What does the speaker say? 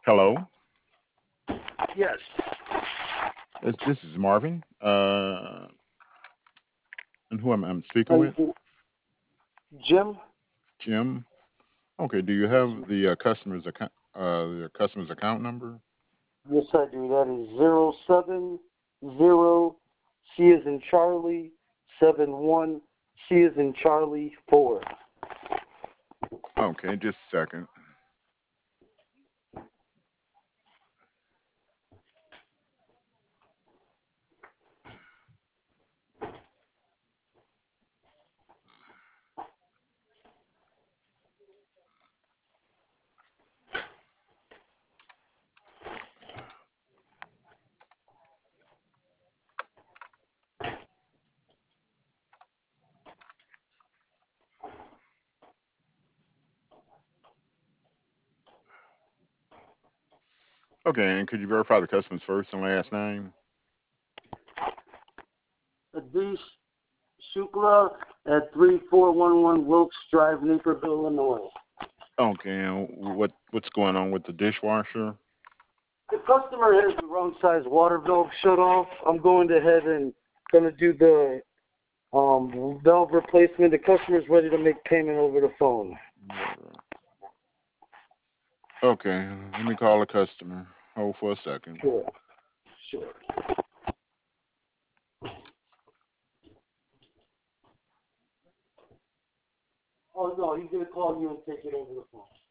Hello, Yes. this is Marvin. And who I'm speaking And with? Jim? Jim. Okay. Do you Yes, have the customer's account number? yes, I do. That is 070 C is in Charlie 71 C is in Charlie 4. Okay, just a second. Okay, and could you verify the customer's first and last name? Adish Shukla at 3411 Wilkes Drive, Naperville, Illinois. Okay, and what's going on with the dishwasher? The customer has the wrong size water valve shut off. I'm going ahead and going to do the valve replacement. The customer's ready to make payment over the phone. Okay, let me call the customer. Hold for a second. Sure. Sure. Oh, no, he's going to call you and take it over the phone.